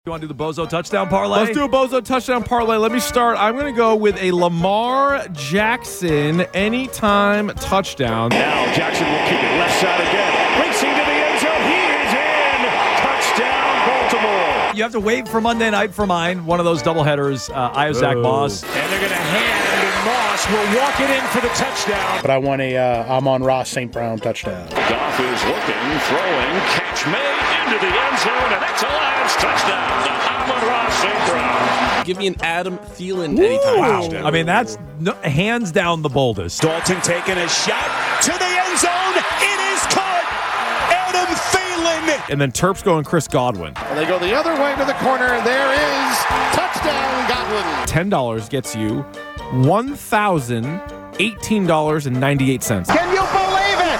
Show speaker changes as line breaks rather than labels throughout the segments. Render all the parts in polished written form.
You want to do the Bozo touchdown parlay?
Let's do a Bozo touchdown parlay. Let me start. I'm going to go with a Lamar Jackson anytime touchdown.
Now Jackson will kick it left side again. Racing to the end zone. He is in. Touchdown, Baltimore.
You have to wait for Monday night for mine. One of those doubleheaders. I have Zach Moss.
And they're going to hand, and Moss will walk it in for the touchdown.
But I want a Amon-Ra St. Brown touchdown.
Goff is looking, throwing, catch made into the end zone, and it's a Lions touchdown to Amon-Ra St. Brown.
Give me an Adam Thielen anytime touchdown.
I mean, that's hands down the boldest.
Dalton taking a shot to the end zone. It is caught. Adam Thielen.
And then Terps going Chris Godwin.
And they go the other way to the corner, and there is touchdown Godwin.
$10 gets you $1,018.98.
Can you believe it?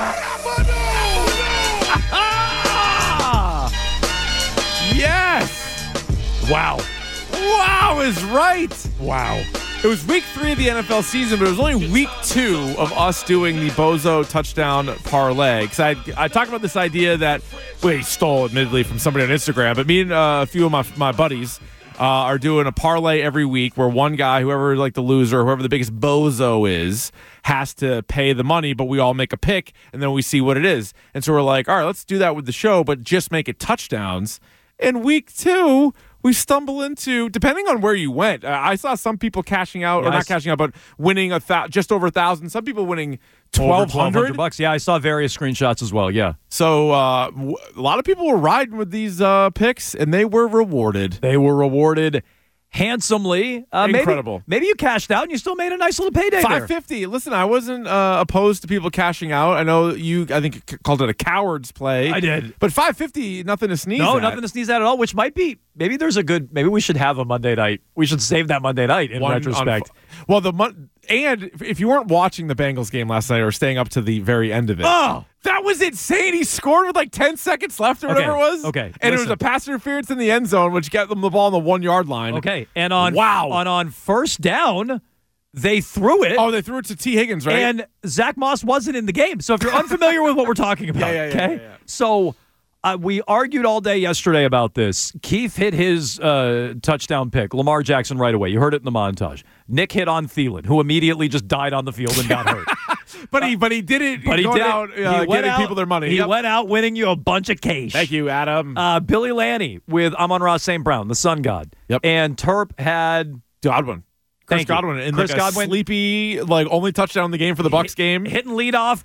Yes!
Wow.
Wow is right.
Wow.
It was week 3 of the NFL season, but it was only week 2 of us doing the Bozo touchdown parlay. Because I talked about this idea that we stole, admittedly, from somebody on Instagram, but me and a few of my buddies are doing a parlay every week where one guy, whoever like the loser, whoever the biggest bozo is, has to pay the money, but we all make a pick, and then we see what it is. And so we're like, all right, let's do that with the show, but just make it touchdowns. In week 2, we stumble into, depending on where you went, I saw some people cashing out, or not cashing out, but winning just over 1,000. Some people winning $1,200.
Yeah, I saw various screenshots as well. Yeah.
So a lot of people were riding with these picks, and they were rewarded.
They were rewarded handsomely.
Incredible.
Maybe you cashed out and you still made a nice little payday there.
$550. Listen, I wasn't opposed to people cashing out. I know you, I think, called it a coward's play.
I did.
But $550, nothing to sneeze at.
No, nothing to sneeze at all, which might be, maybe we should have a Monday night. We should save that Monday night in retrospect.
And if you weren't watching the Bengals game last night or staying up to the very end of it.
Oh!
That was insane. He scored with like 10 seconds left or whatever it was.
Okay.
And it was a pass interference in the end zone, which got them the ball on the 1 yard line.
Okay. And on first down, they threw it.
Oh, they threw it to T. Higgins, right?
And Zach Moss wasn't in the game. So if you're unfamiliar with what we're talking about,
yeah.
So we argued all day yesterday about this. Keith hit his touchdown pick, Lamar Jackson, right away. You heard it in the montage. Nick hit on Thielen, who immediately just died on the field and got hurt.
But he did it.
But he did
out,
it. He went
getting
out,
people their money.
He went out winning you a bunch of cash.
Thank you, Adam.
Billy Lanny with Amon-Ra St. Brown, the sun god.
Yep.
And Terp had
Godwin. Chris Godwin. And
Chris Godwin.
Sleepy, only touchdown in the game for the Bucs game.
Hitting leadoff,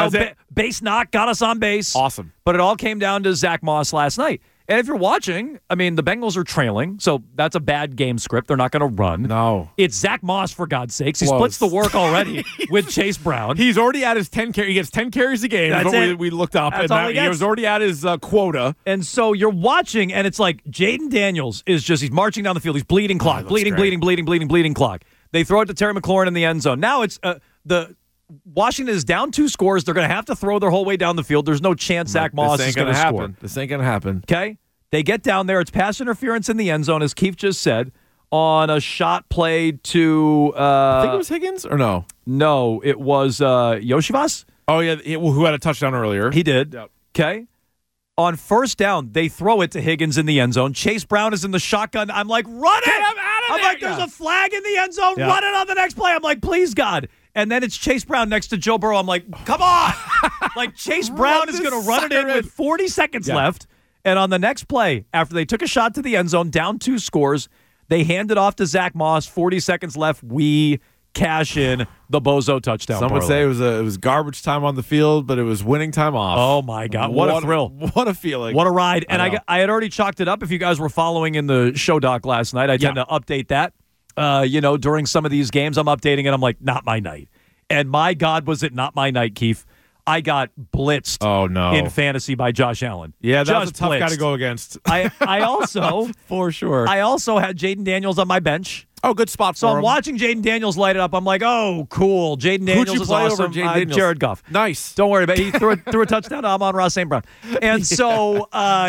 base knock, got us on base.
Awesome.
But it all came down to Zach Moss last night. And if you're watching, I mean, the Bengals are trailing, so that's a bad game script. They're not going to run.
No.
It's Zach Moss, for God's sakes. He splits the work already with Chase Brown.
He's already at his 10 carries. He gets 10 carries a game.
That's it.
We looked up.
That's
and
all he gets.
was already at his quota.
And so you're watching, and it's like Jaden Daniels he's marching down the field. He's bleeding clock, bleeding clock. They throw it to Terry McLaurin in the end zone. Now it's Washington is down 2 scores. They're going to have to throw their whole way down the field. There's no chance Zach Moss is going to score.
This ain't going to happen.
Okay? They get down there. It's pass interference in the end zone, as Keith just said, on a shot played to...
I think it was Higgins, or no?
No, it was Yoshivas.
Oh, yeah, who had a touchdown earlier.
He did.
Yep.
Okay? On first down, they throw it to Higgins in the end zone. Chase Brown is in the shotgun. I'm like, run it! I'm like, there's a flag in the end zone. Yeah. Run it on the next play. I'm like, please, God. And then it's Chase Brown next to Joe Burrow. I'm like, come on! Chase Brown is going to run it in with 40 seconds left. And on the next play, after they took a shot to the end zone, down 2 scores, they hand it off to Zach Moss. 40 seconds left. We cash in the Bozo touchdown.
Some would say it was garbage time on the field, but it was winning time off.
Oh, my God. What a thrill.
What a feeling.
What a ride. And I had already chalked it up. If you guys were following in the show doc last night, I tend to update that. During some of these games, I'm updating it. I'm like, not my night. And my God, was it not my night, Keith. I got blitzed in fantasy by Josh Allen.
Yeah, that was a tough guy to go against.
I also,
for sure.
I also had Jaden Daniels on my bench.
Oh, good spot for him.
So I'm watching Jaden Daniels light it up. I'm like, oh, cool. Jaden Daniels is awesome. Jared Goff.
Nice.
Don't worry about it. He threw a touchdown to Amon-Ra St. Brown. And so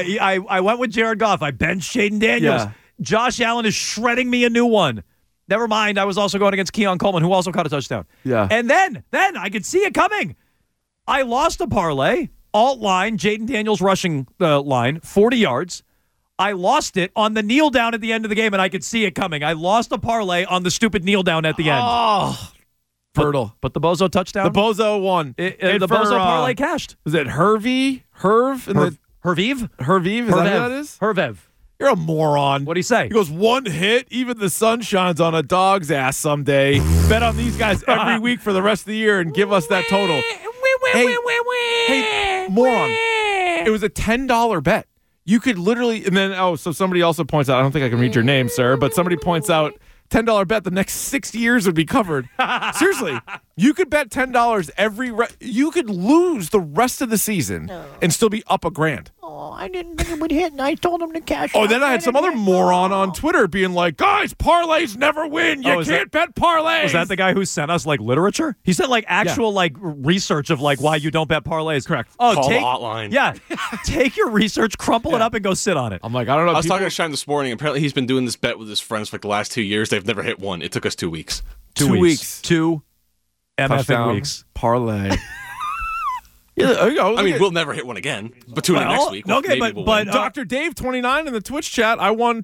I went with Jared Goff. I benched Jaden Daniels.
Yeah.
Josh Allen is shredding me a new one. Never mind. I was also going against Keon Coleman, who also caught a touchdown.
Yeah.
And then I could see it coming. I lost a parlay, alt line, Jaden Daniels rushing line, 40 yards. I lost it on the kneel down at the end of the game, and I could see it coming. I lost a parlay on the stupid kneel down at the end.
Oh, brutal.
But the Bozo touchdown?
The Bozo won.
The Bozo parlay cashed.
Was it Herviv?
Herviv?
Herviv? Is that who that is?
Hervev.
You're a moron.
What'd he say?
He goes, one hit, even the sun shines on a dog's ass someday. Bet on these guys every week for the rest of the year and give us that total. Hey, moron. It was a $10 bet. You could literally, and then, so somebody also points out, I don't think I can read your name, sir, but somebody points out, $10 bet the next 6 years would be covered. Seriously, you could bet $10 you could lose the rest of the season and still be up $1,000.
Oh, I didn't think it would hit, and I told him to cash.
Oh, then I had some other moron on Twitter being like, guys, parlays never win. You can't bet parlays.
Was that the guy who sent us like literature? He sent like actual like research of like why you don't bet parlays.
Correct.
Oh,
Call the hotline.
Yeah. Take your research, crumple it up, and go sit on it.
I'm like, I don't know.
I was talking to Shine this morning. Apparently, he's been doing this bet with his friends for like the last 2 years. They've never hit one. It took us 2 weeks.
2 weeks.
2
Touchdown
MFing weeks.
Parlay. Yeah, there you go.
I mean, we'll never hit one again. But tune in next week.
Okay,
Maybe we'll
but
win.
Dr. Dave 29 in the Twitch chat, I won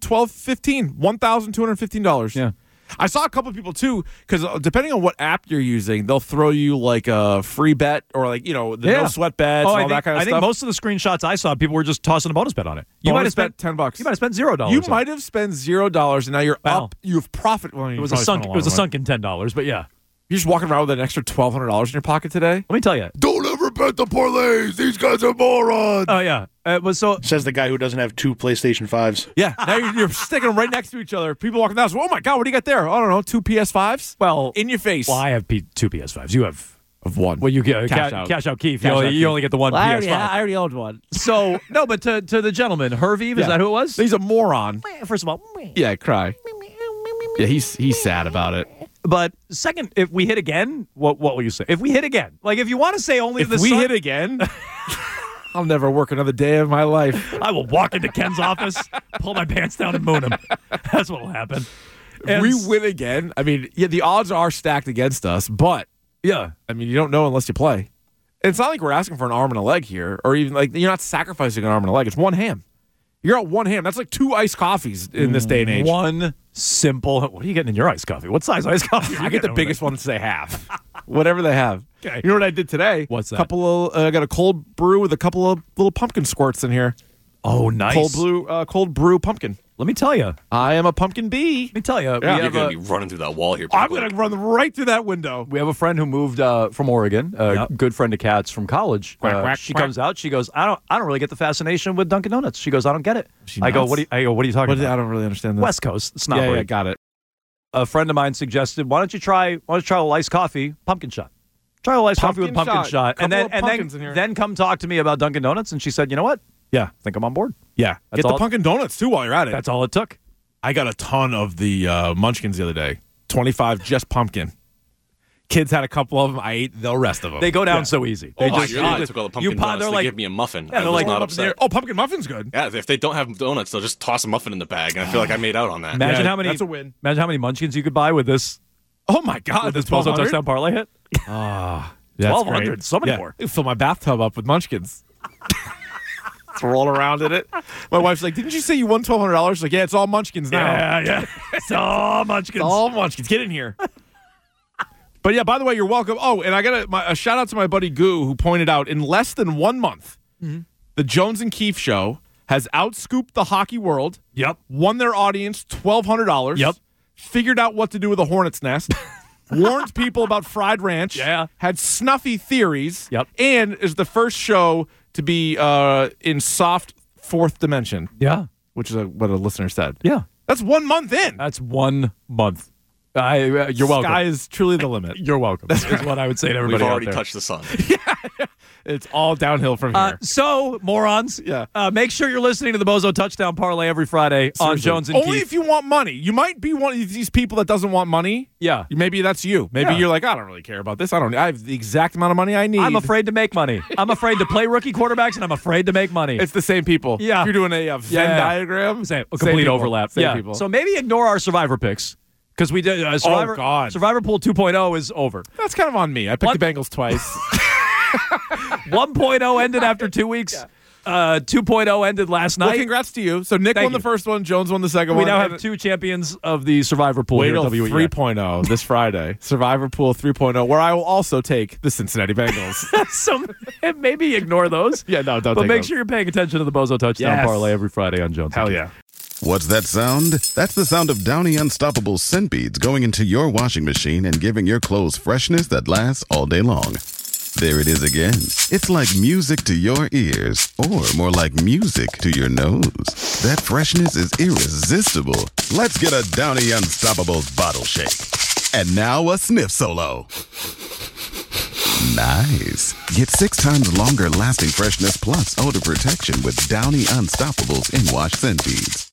$1,215.
Yeah.
I saw a couple of people too, because depending on what app you're using, they'll throw you like a free bet or like, the no sweat bets and all that kind of stuff.
I think most of the screenshots I saw, people were just tossing a bonus bet on it.
You might have spent $10.
You might have spent $0.
You might have spent $0, and now you're up. You've profit. Well,
it was a sunken $10, but yeah.
You're just walking around with an extra $1,200 in your pocket today?
Let me tell you.
Don't ever bet the parlays. These guys are morons.
Oh, yeah.
Says the guy who doesn't have 2 PlayStation 5s.
Yeah. Now you're sticking them right next to each other. People walking down. Oh, my God, what do you got there? I don't know. 2 PS5s?
Well,
in your face.
Well, I have 2 PS5s. You have...
Of one.
Well, you get cash out Keith. You only get the one PS5.
I already owned one.
So, no, but to the gentleman, Herviv, is that who it was?
He's a moron.
First of all,
Yeah, cry. Yeah, he's sad about it.
But second, if we hit again, what will you say? If we hit again, like if you want to say only
if we hit again, I'll never work another day of my life.
I will walk into Ken's office, pull my pants down, and moon him. That's what will happen.
If we win again, I mean, yeah, the odds are stacked against us, but
yeah,
I mean, you don't know unless you play. It's not like we're asking for an arm and a leg here, or even like you're not sacrificing an arm and a leg. It's one ham. You're at one ham. That's like 2 iced coffees in this day and age.
One simple. What are you getting in your iced coffee? What size iced coffee?
I get the biggest ones they have. Whatever they have.
Okay.
You know what I did today?
What's that?
I got a cold brew with a couple of little pumpkin squirts in here.
Oh, nice.
Cold brew pumpkin.
Let me tell you.
I am a pumpkin bee.
Let me tell you.
Yeah.
You're going to be running through that wall here.
I'm going to run right through that window.
We have a friend who moved from Oregon, a good friend of Kat's from college. She comes out. She goes, I don't really get the fascination with Dunkin' Donuts. She goes, I don't get it. I go, what are you talking about?
I don't really understand this.
West Coast. It's not
Yeah,
right.
got it.
A friend of mine suggested, why don't you try a little iced coffee, pumpkin shot. Try a little iced coffee with pumpkin shot. And then come talk to me about Dunkin' Donuts. And she said, you know what? Yeah, I think I'm on board.
Yeah. Get the pumpkin donuts, too, while you're at it.
That's all it took.
I got a ton of the Munchkins the other day. 25 just pumpkin. Kids had a couple of them. I ate the rest of them.
They go down so easy. They
took all the pumpkin donuts. They give me a muffin.
Yeah,
I was not upset.
Oh, pumpkin muffin's good.
Yeah, if they don't have donuts, they'll just toss a muffin in the bag, and I feel like I made out on that.
Imagine how many.
That's a win.
Imagine how many Munchkins you could buy with this.
Oh my God!
With this Bozo touchdown parlay hit.
Ah,
1,200. So many more.
I fill my bathtub up with Munchkins. Roll around in it. My wife's like, "Didn't you say you won $1,200?" Like, yeah, it's all Munchkins now.
Yeah. It's all Munchkins.
It's all Munchkins. Get in here. But yeah, by the way, you're welcome. Oh, and I got a shout out to my buddy Goo, who pointed out in less than 1 month, the Jones and Keefe show has outscooped the hockey world.
Yep.
Won their audience $1,200.
Yep.
Figured out what to do with a hornet's nest. Warned people about fried ranch.
Yeah.
Had snuffy theories.
Yep.
And is the first show to be in soft fourth dimension.
Yeah.
Which is what a listener said.
Yeah.
That's 1 month in.
That's 1 month. You're welcome.
Sky is truly the limit.
You're welcome. That's what I would say to everybody.
We've already
out there.
touched the sun.
It's all downhill from here.
So, morons, make sure you're listening to the Bozo Touchdown Parlay every Friday on Jones and
Only
Keith.
if you want money. You might be one of these people that doesn't want money.
Yeah.
Maybe that's you. Maybe you're like, I don't really care about this. I have the exact amount of money I need.
I'm afraid to make money. I'm afraid to play rookie quarterbacks, and I'm afraid to make money.
It's the same people.
Yeah.
If you're doing a Venn diagram.
A complete
people.
overlap.
Same people.
So maybe ignore our Survivor picks. Because we did Survivor.
Oh, God.
Survivor Pool 2.0 is over.
That's kind of on me. I picked the Bengals twice.
1.0 ended after 2 weeks. 2.0 ended last night.
Well, congrats to you. So Nick won the first one, Jones won the second
we
one.
now have two champions of the Survivor Pool.
Wait
here
till
at WEF.
3.0 this Friday. Survivor Pool 3.0, where I will also take the Cincinnati Bengals.
So maybe ignore those.
Yeah, no, don't.
But
take
make
those.
sure you're paying attention to the Bozo Touchdown Parlay every Friday on Jones.
Hell yeah.
What's that sound? That's the sound of Downy Unstoppable scent beads going into your washing machine and giving your clothes freshness that lasts all day long. There it is again. It's like music to your ears, or more like music to your nose. That freshness is irresistible. Let's get a Downy Unstoppables bottle shake. And now a sniff solo. Nice. Get 6 times longer lasting freshness plus odor protection with Downy Unstoppables in wash scent beads.